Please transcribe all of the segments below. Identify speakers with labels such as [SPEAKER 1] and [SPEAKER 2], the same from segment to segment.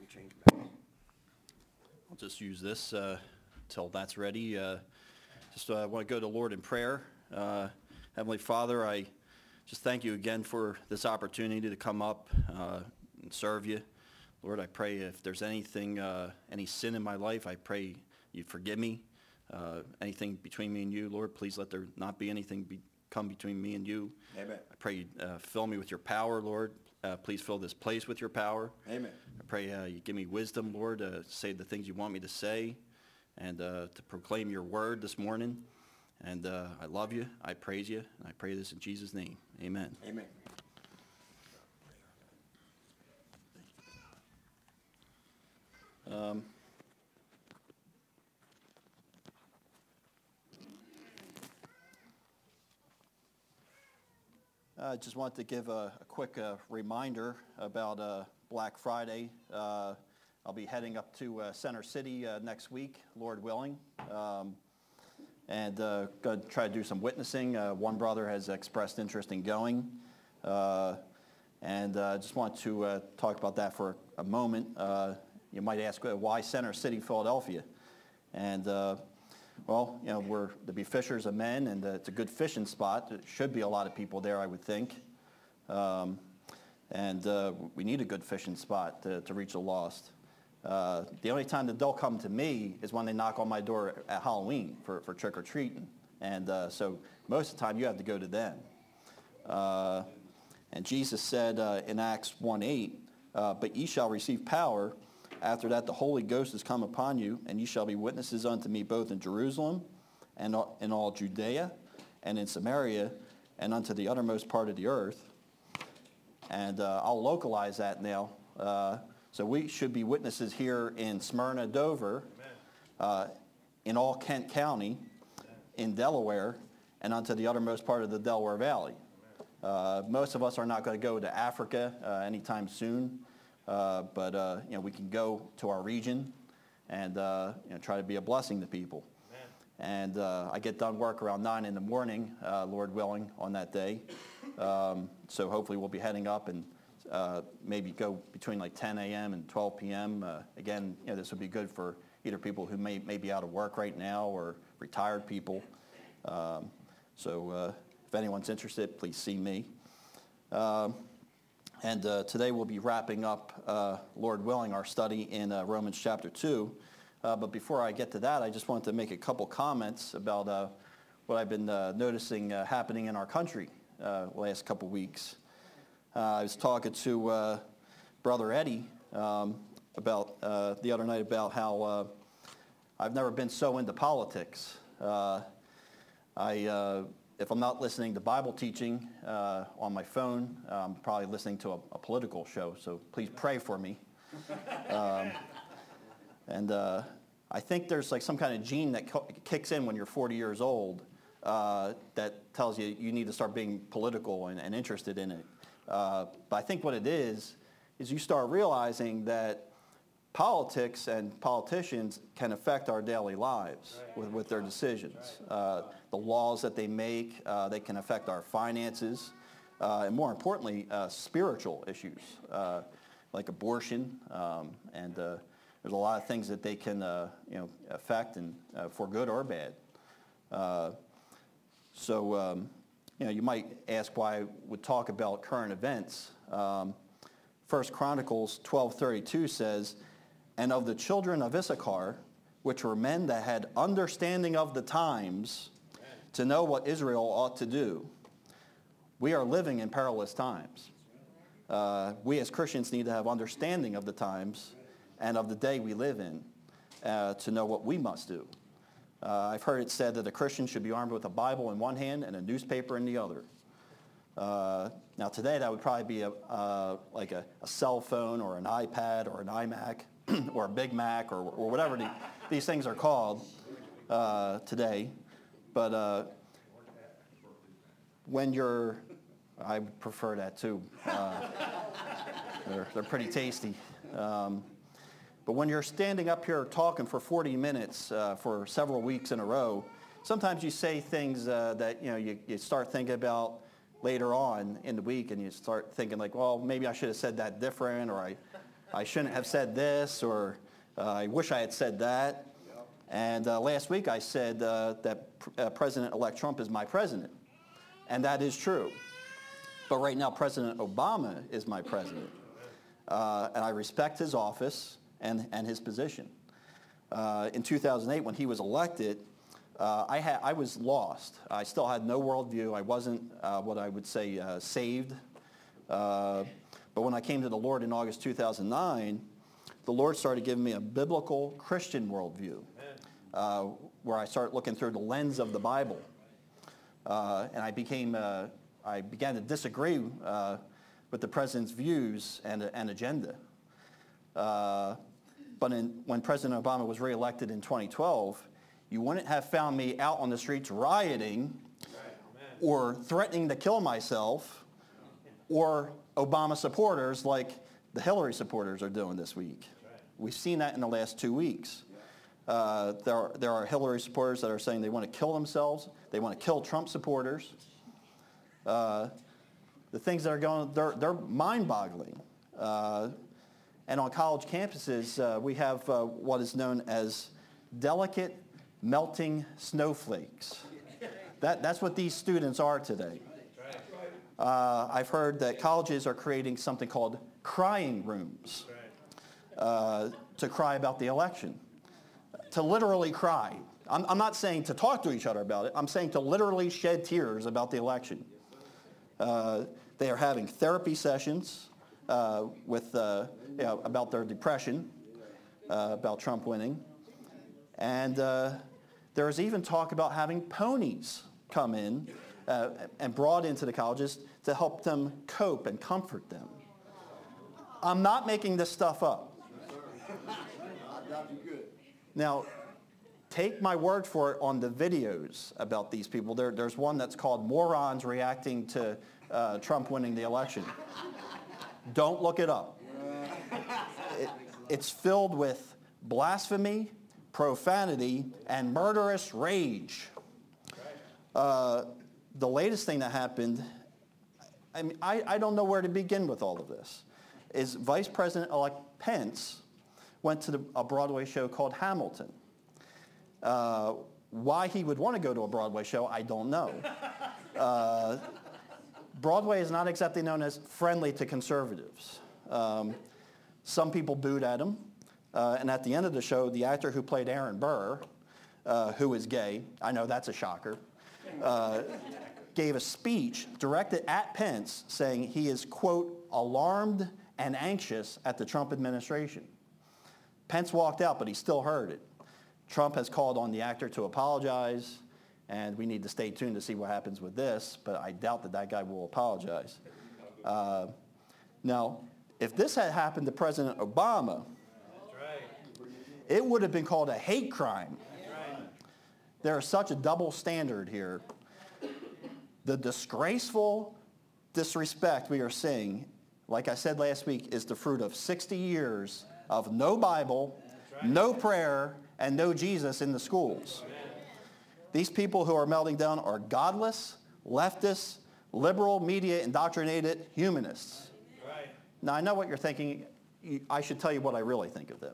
[SPEAKER 1] change back.
[SPEAKER 2] I'll just use this till that's ready. Just want to go to the Lord in prayer. Heavenly Father, I just thank you again for this opportunity to come up and serve you. Lord, I pray if there's anything, any sin in my life, I pray you forgive me. Anything between me and you, Lord, please let there not be anything come between me and you.
[SPEAKER 1] Amen.
[SPEAKER 2] I pray you fill me with your power, Lord. Please fill this place with your power.
[SPEAKER 1] Amen.
[SPEAKER 2] I pray you give me wisdom, Lord, to say the things you want me to say and to proclaim your word this morning. And I love you. I praise you. And I pray this in Jesus' name. Amen.
[SPEAKER 1] Amen.
[SPEAKER 2] I just want to give a quick reminder about Black Friday. I'll be heading up to Center City next week, Lord willing, and going to try to do some witnessing. One brother has expressed interest in going, and I just want to talk about that for a moment. You might ask, why Center City, Philadelphia? And well, you know, we're to be fishers of men, and it's a good fishing spot. There should be a lot of people there, I would think. And we need a good fishing spot to reach the lost. The only time that they'll come to me is when they knock on my door at Halloween for trick-or-treating. And so most of the time you have to go to them. And Jesus said in Acts 1:8, but ye shall receive power. After that, the Holy Ghost is come upon you, and ye shall be witnesses unto me both in Jerusalem and in all Judea and in Samaria and unto the uttermost part of the earth. And I'll localize that now. So we should be witnesses here in Smyrna, Dover, in all Kent County, in Delaware, and unto the uttermost part of the Delaware Valley. Most of us are not going to go to Africa anytime soon. But you know, we can go to our region and you know, try to be a blessing to people. Amen. And I get done work around 9 in the morning, Lord willing, on that day. So hopefully we'll be heading up and maybe go between like 10 a.m. and 12 p.m. Again, you know, this would be good for either people who may be out of work right now or retired people. So if anyone's interested, please see me. And today we'll be wrapping up, Lord willing, our study in Romans chapter 2. But before I get to that, I just wanted to make a couple comments about what I've been noticing happening in our country the last couple weeks. I was talking to Brother Eddie about the other night about how I've never been so into politics. If I'm not listening to Bible teaching on my phone, I'm probably listening to a political show, so please pray for me. And I think there's like some kind of gene that kicks in when you're 40 years old that tells you you need to start being political and interested in it. But I think what it is you start realizing that politics and politicians can affect our daily lives with their decisions. The laws that they make, they can affect our finances, and more importantly, spiritual issues like abortion, and there's a lot of things that they can you know, affect and for good or bad. So you know, you might ask why I would talk about current events. 1 Chronicles 12:32 says, and of the children of Issachar, which were men that had understanding of the times, to know what Israel ought to do. We are living in perilous times. We as Christians need to have understanding of the times and of the day we live in to know what we must do. I've heard it said that a Christian should be armed with a Bible in one hand and a newspaper in the other. Now today that would probably be like a cell phone or an iPad or an iMac or a Big Mac or whatever these things are called today. But when you're, I prefer that too. They're pretty tasty. But when you're standing up here talking for 40 minutes for several weeks in a row, sometimes you say things that you know you start thinking about later on in the week, and you start thinking like, well, maybe I should have said that different, or I shouldn't have said this, or I wish I had said that. And last week I said that President-elect Trump is my president. And that is true. But right now, President Obama is my president. And I respect his office and his position. In 2008, when he was elected, I was lost. I still had no worldview. I wasn't what I would say saved. But when I came to the Lord in August 2009, the Lord started giving me a biblical Christian worldview, where I started looking through the lens of the Bible. And I began to disagree with the president's views and agenda. But when President Obama was reelected in 2012, you wouldn't have found me out on the streets rioting or threatening to kill myself or Obama supporters like the Hillary supporters are doing this week. We've seen that in the last 2 weeks. There are Hillary supporters that are saying they want to kill themselves. They want to kill Trump supporters. The things that are going, they're mind-boggling. And on college campuses, we have what is known as delicate melting snowflakes. That's what these students are today. I've heard that colleges are creating something called crying rooms to cry about the election, to literally cry. I'm not saying to talk to each other about it. I'm saying to literally shed tears about the election. They are having therapy sessions with about their depression, about Trump winning. And there's even talk about having ponies come in and brought into the colleges to help them cope and comfort them. I'm not making this stuff up. Now, take my word for it on the videos about these people. There's one that's called Morons Reacting to Trump Winning the Election. Don't look it up. It's filled with blasphemy, profanity, and murderous rage. The latest thing that happened, I don't know where to begin with all of this, is Vice President-elect Pence went to a Broadway show called Hamilton. Why he would want to go to a Broadway show, I don't know. Broadway is not exactly known as friendly to conservatives. Some people booed at him. And at the end of the show, the actor who played Aaron Burr, who is gay, I know that's a shocker, gave a speech directed at Pence saying he is, quote, alarmed and anxious at the Trump administration. Pence walked out, but he still heard it. Trump has called on the actor to apologize, and we need to stay tuned to see what happens with this, but I doubt that guy will apologize. Now, if this had happened to President Obama, it would have been called a hate crime. There is such a double standard here. The disgraceful disrespect we are seeing, like I said last week, is the fruit of 60 years of no Bible, no prayer, and no Jesus in the schools. These people who are melting down are godless, leftist, liberal, media indoctrinated humanists. Now, I know what you're thinking. I should tell you what I really think of them.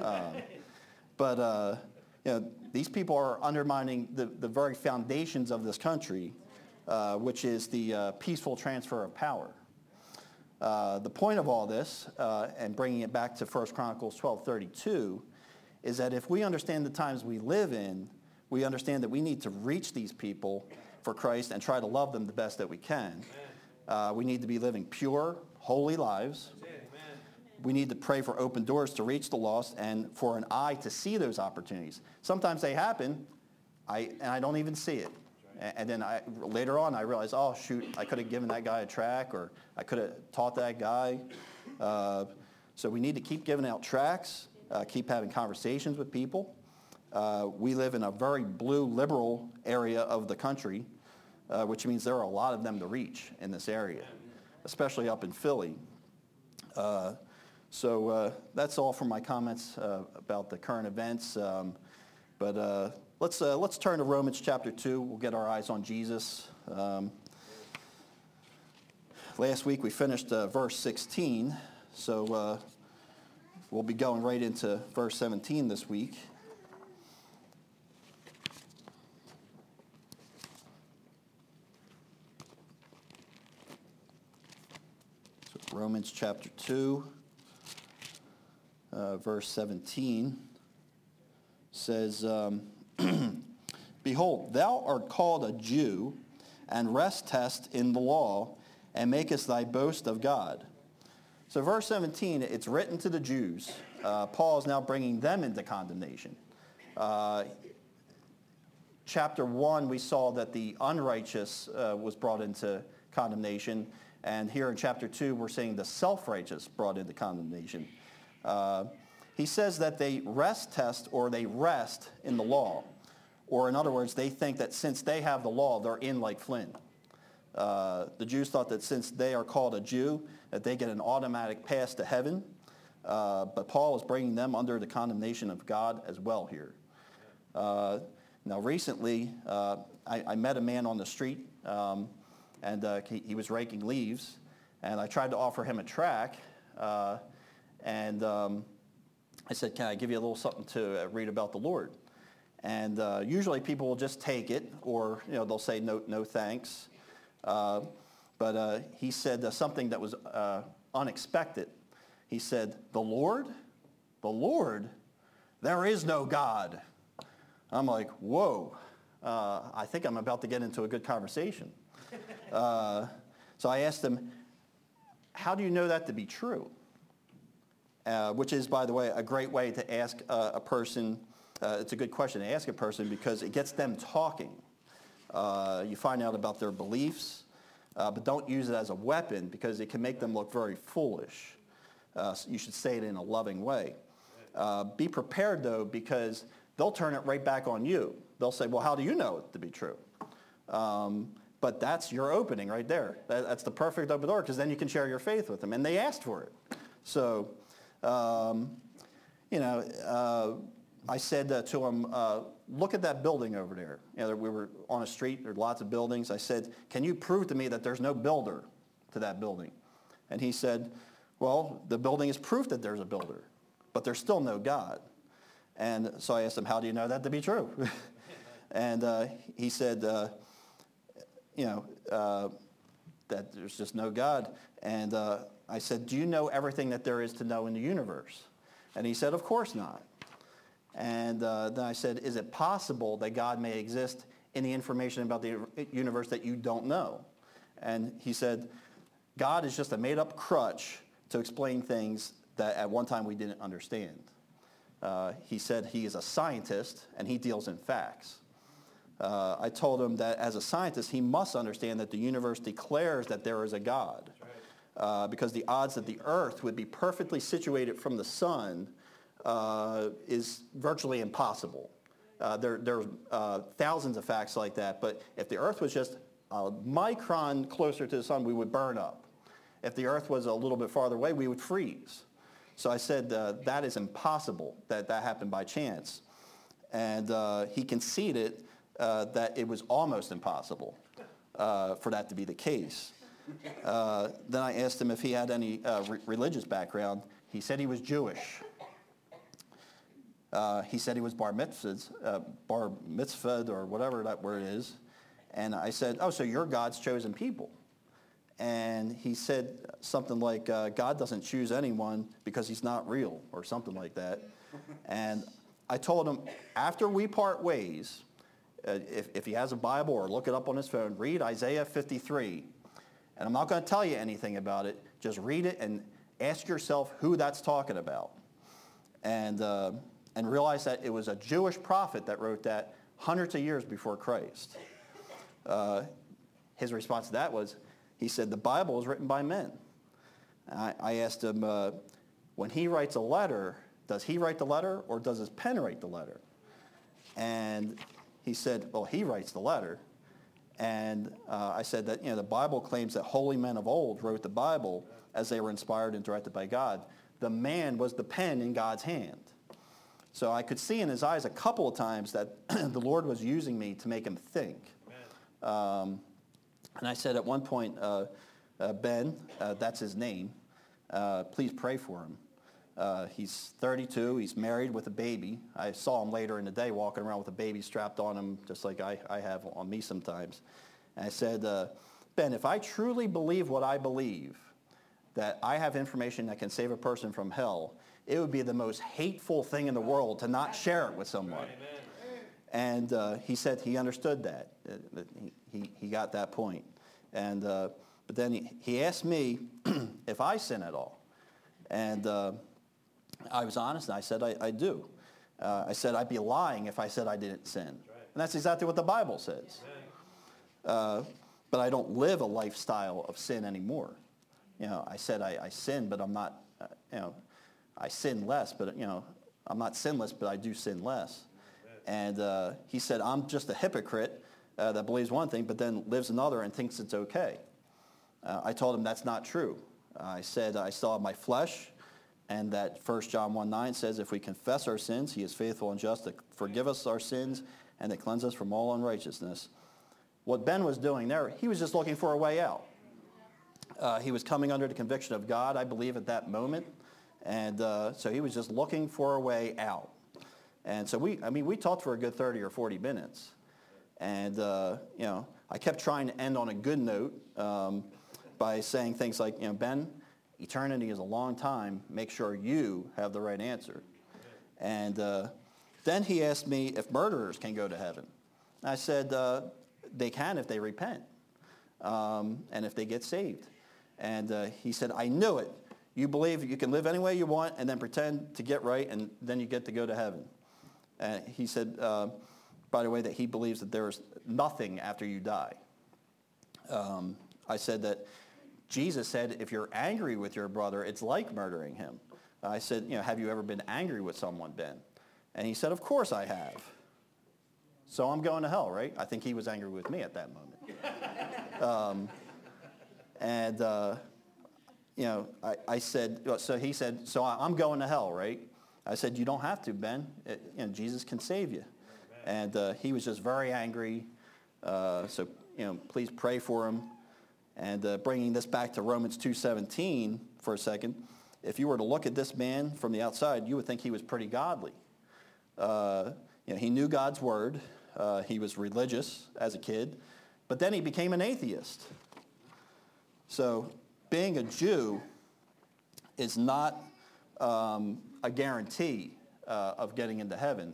[SPEAKER 2] But these people are undermining the very foundations of this country, which is the peaceful transfer of power. The point of all this, and bringing it back to 1 Chronicles 12:32, is that if we understand the times we live in, we understand that we need to reach these people for Christ and try to love them the best that we can. We need to be living pure, holy lives. We need to pray for open doors to reach the lost and for an eye to see those opportunities. Sometimes they happen, and I don't even see it. And then later on I realize, oh, shoot, I could have given that guy a tract, or I could have taught that guy. So we need to keep giving out tracts, keep having conversations with people. We live in a very blue liberal area of the country, which means there are a lot of them to reach in this area, especially up in Philly. So that's all for my comments about the current events. But let's turn to Romans chapter 2. We'll get our eyes on Jesus. Last week we finished verse 16. So we'll be going right into verse 17 this week. So Romans chapter 2, verse 17 says, Behold, thou art called a Jew, and restest in the law, and makest thy boast of God. So verse 17, it's written to the Jews. Paul is now bringing them into condemnation. Chapter 1, we saw that the unrighteous was brought into condemnation. And here in chapter 2, we're seeing the self-righteous brought into condemnation. He says that they restest, or they rest in the law. Or in other words, they think that since they have the law, they're in like Flynn. The Jews thought that since they are called a Jew, that they get an automatic pass to heaven. But Paul is bringing them under the condemnation of God as well here. Now recently, I met a man on the street, and he was raking leaves, and I tried to offer him a tract, and I said, can I give you a little something to read about the Lord? And usually people will just take it, or they'll say no thanks. But he said something that was unexpected. He said, the Lord, there is no God. I'm like, whoa, I think I'm about to get into a good conversation. So I asked him, how do you know that to be true? Which is, by the way, a great way to ask a person. It's a good question to ask a person because it gets them talking. You find out about their beliefs, but don't use it as a weapon because it can make them look very foolish. So you should say it in a loving way. Be prepared, though, because they'll turn it right back on you. They'll say, well, how do you know it to be true? But that's your opening right there. That's the perfect open door because then you can share your faith with them. And they asked for it. So, I said to him, look at that building over there. We were on a street. There are lots of buildings. I said, can you prove to me that there's no builder to that building? And he said, well, the building is proof that there's a builder, but there's still no God. And so I asked him, how do you know that to be true? And he said, that there's just no God. And I said, do you know everything that there is to know in the universe? And he said, of course not. And then I said, is it possible that God may exist in the information about the universe that you don't know? And he said, God is just a made-up crutch to explain things that at one time we didn't understand. He said he is a scientist and he deals in facts. I told him that as a scientist, he must understand that the universe declares that there is a God. Because the odds that the earth would be perfectly situated from the sun is virtually impossible. There's thousands of facts like that, but if the earth was just a micron closer to the sun, we would burn up. If the earth was a little bit farther away, we would freeze. So I said that is impossible, that happened by chance. And he conceded that it was almost impossible for that to be the case. Then I asked him if he had any religious background. He said he was Jewish. He said he was bar mitzvahed, or whatever that word is. And I said, oh, so you're God's chosen people. And he said something like, God doesn't choose anyone because he's not real, or something like that. And I told him, after we part ways, if he has a Bible or look it up on his phone, read Isaiah 53. And I'm not going to tell you anything about it. Just read it and ask yourself who that's talking about. And realize that it was a Jewish prophet that wrote that hundreds of years before Christ. His response to that was, he said, the Bible is written by men. I asked him, when he writes a letter, does he write the letter or does his pen write the letter? And he said, well, he writes the letter. And I said that the Bible claims that holy men of old wrote the Bible as they were inspired and directed by God. The man was the pen in God's hand. So I could see in his eyes a couple of times that the Lord was using me to make him think. And I said at one point, Ben, that's his name, please pray for him. He's 32. He's married with a baby. I saw him later in the day walking around with a baby strapped on him, just like I have on me sometimes. And I said, Ben, if I truly believe what I believe, that I have information that can save a person from hell, it would be the most hateful thing in the world to not share it with someone. And he said he understood that. He got that point. And but then he asked me if I sin at all. And I was honest, and I said I do. I said I'd be lying if I said I didn't sin. And that's exactly what the Bible says. But I don't live a lifestyle of sin anymore. I said I sin, but I'm not, I sin less, but, I'm not sinless, but I do sin less. And he said, I'm just a hypocrite that believes one thing, but then lives another and thinks it's okay. I told him that's not true. I said I still have my flesh, and that 1 John 1:9 says if we confess our sins, he is faithful and just to forgive us our sins and to cleanse us from all unrighteousness. What Ben was doing there, he was just looking for a way out. He was coming under the conviction of God, I believe, at that moment. And so he was just looking for a way out. And so we talked for a good 30 or 40 minutes. And, I kept trying to end on a good note by saying things like, Ben, eternity is a long time. Make sure you have the right answer. And then he asked me if murderers can go to heaven. And I said, they can if they repent and if they get saved. And he said, I knew it. You believe you can live any way you want and then pretend to get right, and then you get to go to heaven. And he said, by the way, that he believes that there's nothing after you die. I said that Jesus said if you're angry with your brother, it's like murdering him. I said, have you ever been angry with someone, Ben? And he said, of course I have. So I'm going to hell, right? I think he was angry with me at that moment. I said, so he said, so I'm going to hell, right? I said, you don't have to, Ben. Jesus can save you. And he was just very angry. So please pray for him. And bringing this back to Romans 2:17 for a second, if you were to look at this man from the outside, you would think he was pretty godly. He knew God's word. He was religious as a kid. But then he became an atheist. So being a Jew is not a guarantee of getting into heaven.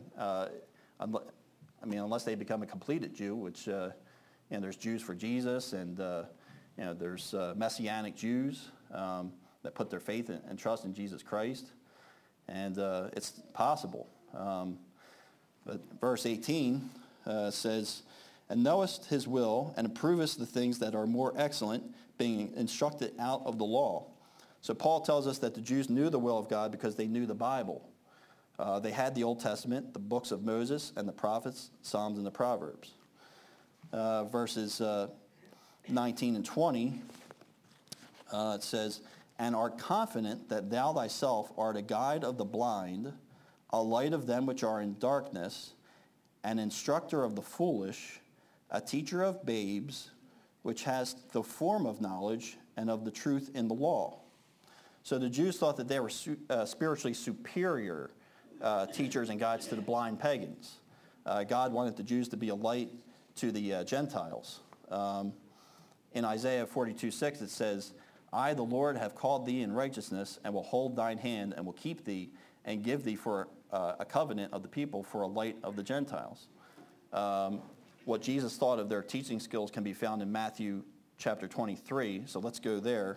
[SPEAKER 2] Unless they become a completed Jew, which there's Jews for Jesus, and there's Messianic Jews that put their faith and trust in Jesus Christ, and it's possible. But verse 18 says, and knowest his will, and approvest the things that are more excellent, being instructed out of the law. So Paul tells us that the Jews knew the will of God because they knew the Bible. They had the Old Testament, the books of Moses and the prophets, Psalms and the Proverbs. Verses 19 and 20, it says, and art confident that thou thyself art a guide of the blind, a light of them which are in darkness, an instructor of the foolish, a teacher of babes, which has the form of knowledge and of the truth in the law. So the Jews thought that they were spiritually superior teachers and guides to the blind pagans. God wanted the Jews to be a light to the Gentiles. In Isaiah 42:6 it says, I, the Lord, have called thee in righteousness, and will hold thine hand, and will keep thee, and give thee for a covenant of the people, for a light of the Gentiles. What Jesus thought of their teaching skills can be found in Matthew chapter 23. So let's go there.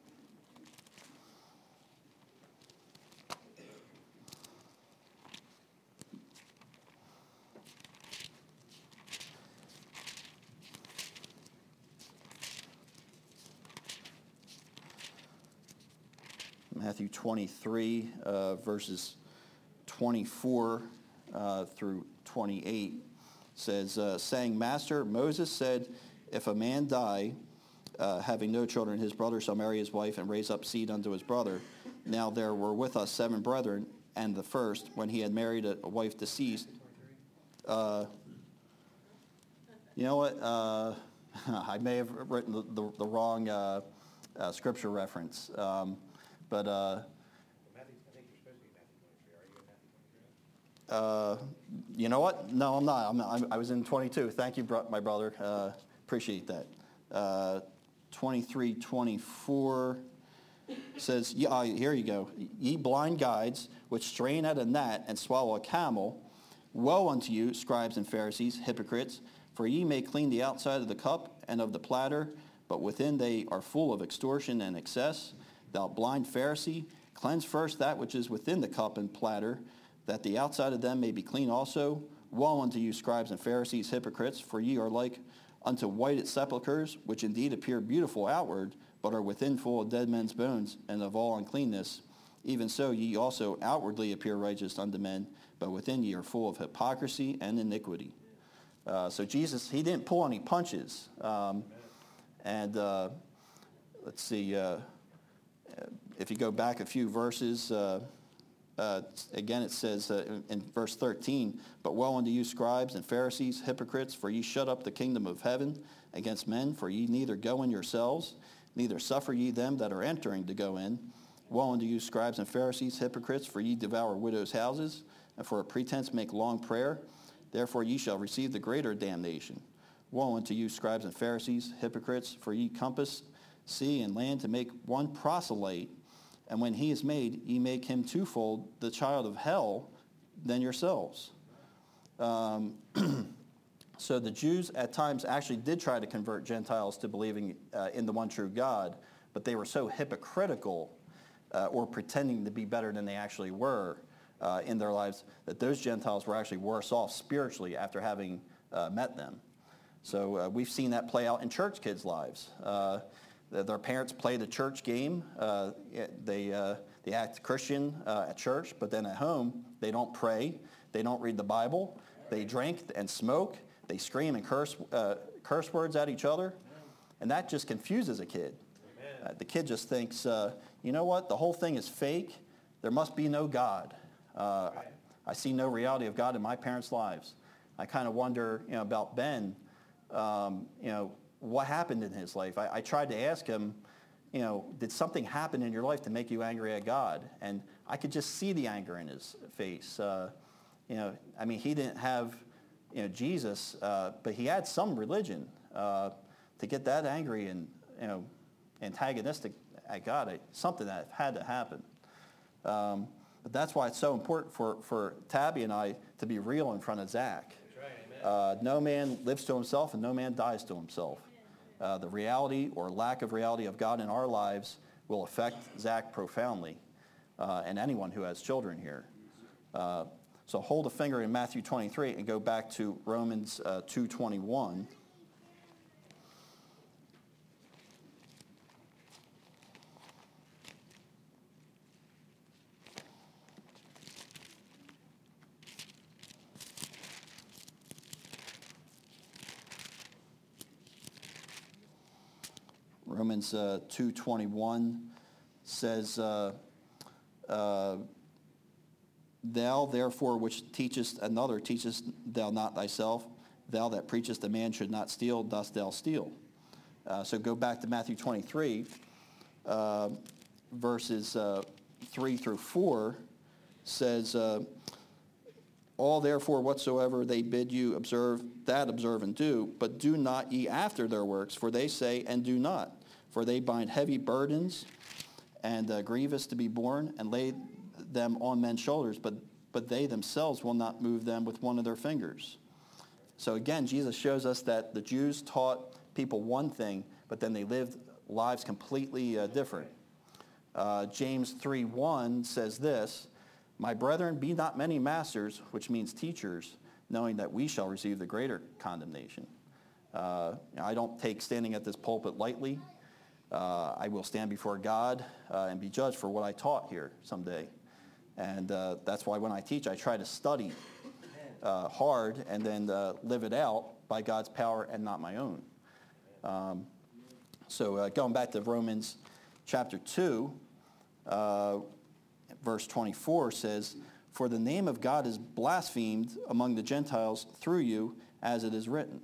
[SPEAKER 2] Matthew 23, verses 24 through 28 says, saying, Master, Moses said, if a man die, having no children, his brother shall marry his wife and raise up seed unto his brother. Now there were with us 7 brethren, and the first, when he had married a wife deceased, you know what? I may have written the wrong scripture reference. You know what? No, I'm not. I was in 22. Thank you, my brother. Appreciate that. 23, 24 says, here you go. Ye blind guides, which strain at a gnat and swallow a camel, woe unto you, scribes and Pharisees, hypocrites, for ye may clean the outside of the cup and of the platter, but within they are full of extortion and excess. Thou blind Pharisee, cleanse first that which is within the cup and platter, that the outside of them may be clean also. Woe unto you, scribes and Pharisees, hypocrites, for ye are like unto whited sepulchres, which indeed appear beautiful outward, but are within full of dead men's bones and of all uncleanness. Even so ye also outwardly appear righteous unto men, but within ye are full of hypocrisy and iniquity. So Jesus, he didn't pull any punches. And let's see, if you go back a few verses, again it says in verse 13, but woe unto you, scribes and Pharisees, hypocrites, for ye shut up the kingdom of heaven against men, for ye neither go in yourselves, neither suffer ye them that are entering to go in. Woe unto you, scribes and Pharisees, hypocrites, for ye devour widows' houses, and for a pretense make long prayer. Therefore ye shall receive the greater damnation. Woe unto you, scribes and Pharisees, hypocrites, for ye compass sea and land to make one proselyte, and when he is made, ye make him twofold the child of hell than yourselves. So the Jews at times actually did try to convert Gentiles to believing in the one true God, but they were so hypocritical or pretending to be better than they actually were in their lives that those Gentiles were actually worse off spiritually after having met them. So we've seen that play out in church kids' lives. Their parents play the church game. They act Christian at church, but then at home, they don't pray. They don't read the Bible. They drink and smoke. They scream and curse words at each other. And that just confuses a kid. The kid just thinks, you know what? The whole thing is fake. There must be no God. I see no reality of God in my parents' lives. I kind of wonder, about Ben, what happened in his life. I tried to ask him, did something happen in your life to make you angry at God? And I could just see the anger in his face. He didn't have, Jesus, but he had some religion. To get that angry and, antagonistic at God, something that had to happen. But that's why it's so important for Tabby and I to be real in front of Zach. No man lives to himself and no man dies to himself. The reality or lack of reality of God in our lives will affect Zach profoundly, and anyone who has children here. So hold a finger in Matthew 23 and go back to Romans 2:21. Romans 2:21 says, Thou therefore which teachest another, teachest thou not thyself? Thou that preachest a man should not steal, dost thou steal? So go back to Matthew 23, verses 3 through 4 says, All therefore whatsoever they bid you observe, that observe and do, but do not ye after their works, for they say and do not. For they bind heavy burdens and grievous to be borne, and lay them on men's shoulders, but they themselves will not move them with one of their fingers. So again, Jesus shows us that the Jews taught people one thing, but then they lived lives completely different. James 3:1 says this, My brethren, be not many masters, which means teachers, knowing that we shall receive the greater condemnation. I don't take standing at this pulpit lightly. I will stand before God and be judged for what I taught here someday. And that's why when I teach, I try to study hard and then live it out by God's power and not my own. So going back to Romans chapter 2, verse 24 says, For the name of God is blasphemed among the Gentiles through you, as it is written.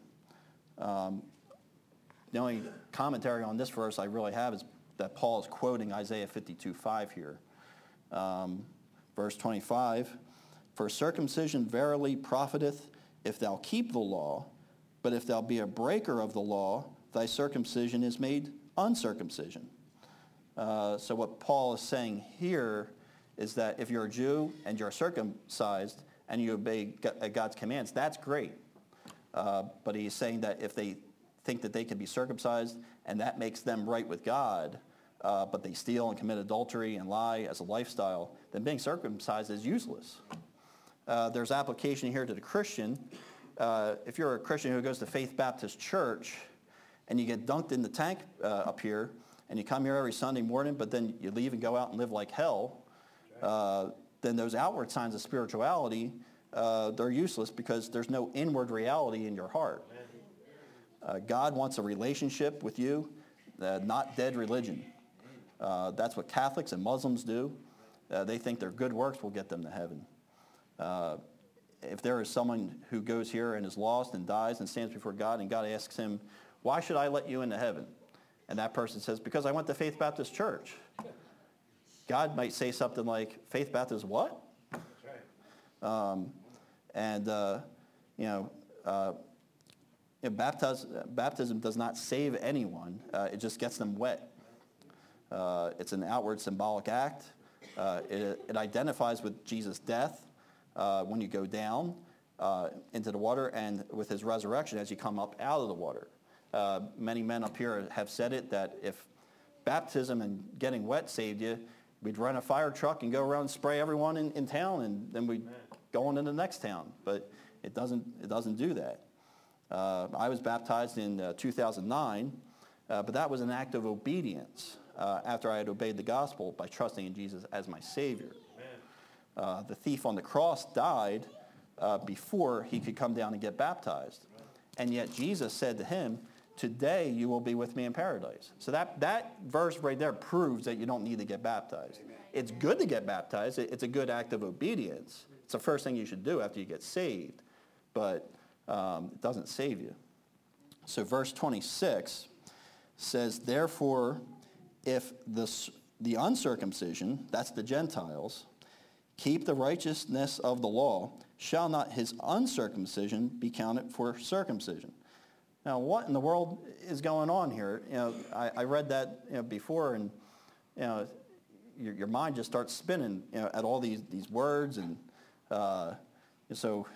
[SPEAKER 2] The only commentary on this verse I really have is that Paul is quoting Isaiah 52:5 here. Verse 25, For circumcision verily profiteth if thou keep the law, but if thou be a breaker of the law, thy circumcision is made uncircumcision. So what Paul is saying here is that if you're a Jew and you're circumcised and you obey God's commands, that's great. But he's saying that if they think that they can be circumcised and that makes them right with God, but they steal and commit adultery and lie as a lifestyle, then being circumcised is useless. There's application here to the Christian. If you're a Christian who goes to Faith Baptist Church and you get dunked in the tank up here and you come here every Sunday morning, but then you leave and go out and live like hell, then those outward signs of spirituality, they're useless because there's no inward reality in your heart. God wants a relationship with you, not dead religion. That's what Catholics and Muslims do. They think their good works will get them to heaven. If there is someone who goes here and is lost and dies and stands before God and God asks him, why should I let you into heaven? And that person says, because I went to Faith Baptist Church. God might say something like, Faith Baptist what? Baptism does not save anyone. It just gets them wet. It's an outward symbolic act. It identifies with Jesus' death when you go down into the water and with his resurrection as you come up out of the water. Many men up here have said it, that if baptism and getting wet saved you, we'd run a fire truck and go around and spray everyone in town, and then we'd go on to the next town. But it doesn't do that. I was baptized in 2009, but that was an act of obedience after I had obeyed the gospel by trusting in Jesus as my Savior. The thief on the cross died before he could come down and get baptized. And yet Jesus said to him, today you will be with me in paradise. So that verse right there proves that you don't need to get baptized. It's good to get baptized. It's a good act of obedience. It's the first thing you should do after you get saved. But it doesn't save you. So verse 26 says, therefore, if the uncircumcision, that's the Gentiles, keep the righteousness of the law, shall not his uncircumcision be counted for circumcision? Now, what in the world is going on here? I read that before, and your mind just starts spinning at all these words, and so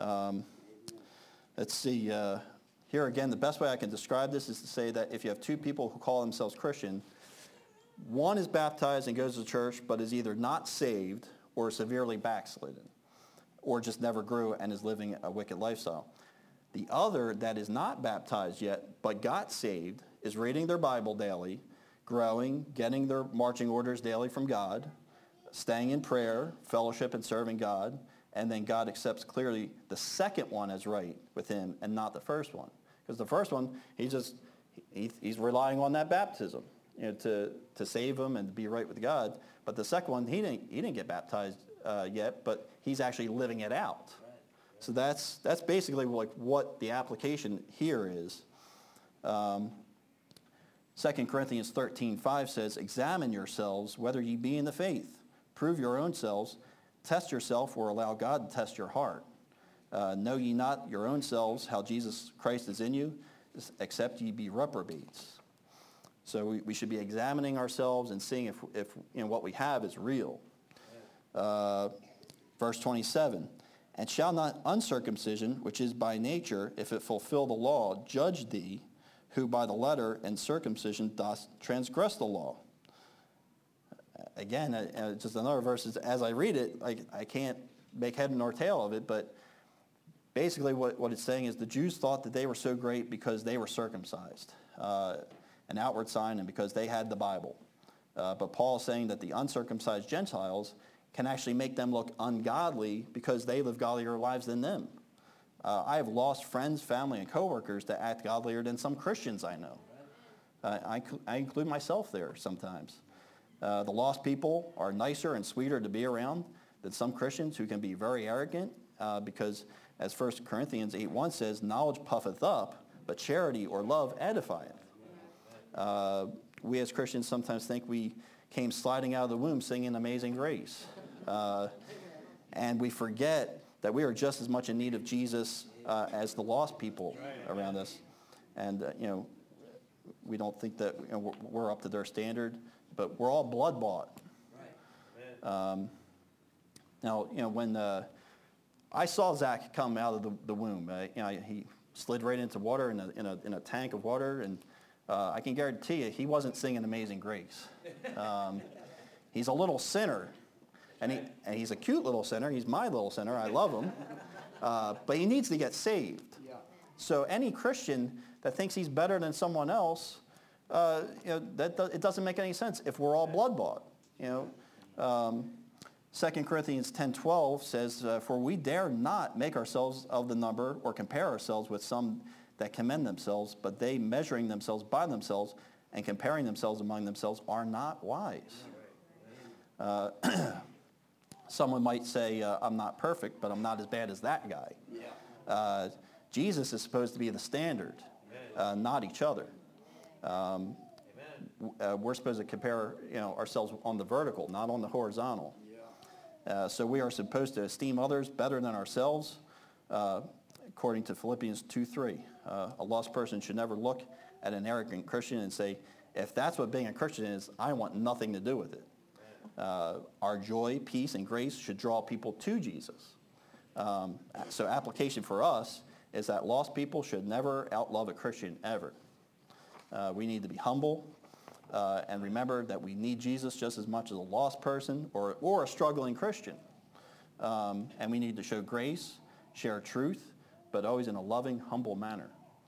[SPEAKER 2] let's see. Here again, the best way I can describe this is to say that if you have two people who call themselves Christian, one is baptized and goes to church, but is either not saved or severely backslidden, or just never grew and is living a wicked lifestyle. The other that is not baptized yet, but got saved, is reading their Bible daily, growing, getting their marching orders daily from God, staying in prayer, fellowship, and serving God, and then God accepts clearly the second one as right with him and not the first one. Because the first one, he's relying on that baptism to save him and to be right with God. But the second one, he didn't get baptized yet, but he's actually living it out. So that's basically like what the application here is. 2 Corinthians 13:5 says, examine yourselves whether ye be in the faith. Prove your own selves. Test yourself, or allow God to test your heart. Know ye not your own selves how Jesus Christ is in you, except ye be reprobates. So we should be examining ourselves and seeing if what we have is real. Verse 27, and shall not uncircumcision, which is by nature, if it fulfill the law, judge thee, who by the letter and circumcision doth transgress the law? Again, just another verse. As I read it, I can't make head nor tail of it, but basically what it's saying is the Jews thought that they were so great because they were circumcised, an outward sign, and because they had the Bible. But Paul is saying that the uncircumcised Gentiles can actually make them look ungodly because they live godlier lives than them. I have lost friends, family, and coworkers that act godlier than some Christians I know. I include myself there sometimes. The lost people are nicer and sweeter to be around than some Christians who can be very arrogant because, as 1 Corinthians 8:1 says, knowledge puffeth up, but charity or love edifieth. We as Christians sometimes think we came sliding out of the womb singing Amazing Grace. And we forget that we are just as much in need of Jesus as the lost people around us. And, we don't think that we're up to their standard, but we're all blood-bought. Now, when I saw Zach come out of the womb, he slid right into water in a tank of water, and I can guarantee you he wasn't singing Amazing Grace. He's a little sinner, and he's a cute little sinner. He's my little sinner. I love him. But he needs to get saved. So any Christian that thinks he's better than someone else, it doesn't make any sense if we're all blood-bought. 2 Corinthians 10:12 says, "For we dare not make ourselves of the number or compare ourselves with some that commend themselves, but they, measuring themselves by themselves and comparing themselves among themselves, are not wise." Someone might say, I'm not perfect, but I'm not as bad as that guy. Jesus is supposed to be the standard, not each other. We're supposed to compare ourselves on the vertical, not on the horizontal. So we are supposed to esteem others better than ourselves, according to Philippians 2:3. A lost person should never look at an arrogant Christian and say, if that's what being a Christian is, I want nothing to do with it. Our joy, peace, and grace should draw people to Jesus. So application for us is that lost people should never outlove a Christian ever. We need to be humble and remember that we need Jesus just as much as a lost person or a struggling Christian. And we need to show grace, share truth, but always in a loving, humble manner.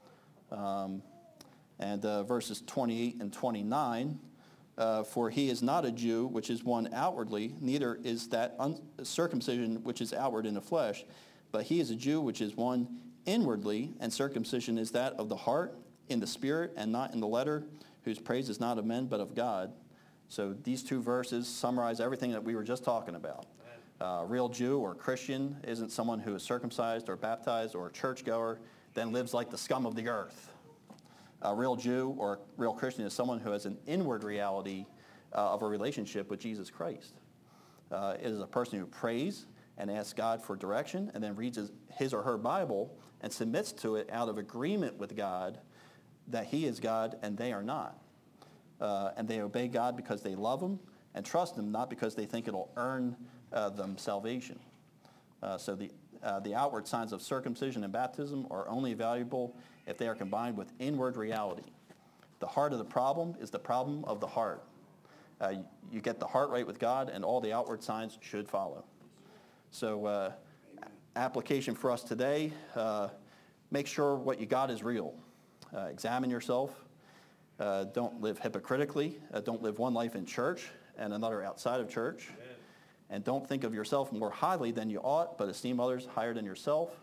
[SPEAKER 2] And verses 28 and 29, for he is not a Jew, which is one outwardly, neither is that circumcision which is outward in the flesh, but he is a Jew, which is one inwardly, and circumcision is that of the heart, in the spirit, and not in the letter, whose praise is not of men, but of God. So these two verses summarize everything that we were just talking about. A real Jew or Christian isn't someone who is circumcised or baptized or a churchgoer, then lives like the scum of the earth. A real Jew or real Christian is someone who has an inward reality of a relationship with Jesus Christ. It is a person who prays and asks God for direction and then reads his or her Bible and submits to it out of agreement with God that he is God and they are not. And they obey God because they love him and trust him, not because they think it'll earn them salvation. So the outward signs of circumcision and baptism are only valuable if they are combined with inward reality. The heart of the problem is the problem of the heart. You get the heart right with God, and all the outward signs should follow. So application for us today, make sure what you got is real. Examine yourself. Don't live hypocritically. Don't live one life in church and another outside of church. Amen. And don't think of yourself more highly than you ought, but esteem others higher than yourself.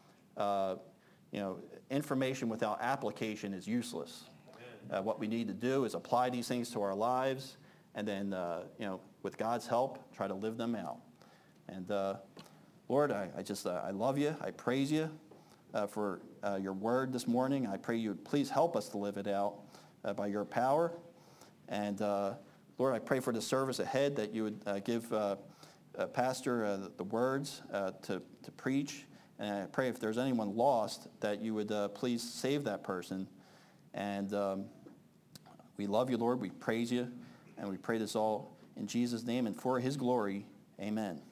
[SPEAKER 2] Information without application is useless. What we need to do is apply these things to our lives, and then, with God's help, try to live them out. And Lord, I love you. I praise you for your word this morning. I pray you would please help us to live it out by your power. And Lord, I pray for the service ahead that you would give Pastor the words to preach. And I pray if there's anyone lost that you would please save that person. And we love you, Lord. We praise you. And we pray this all in Jesus' name and for his glory. Amen.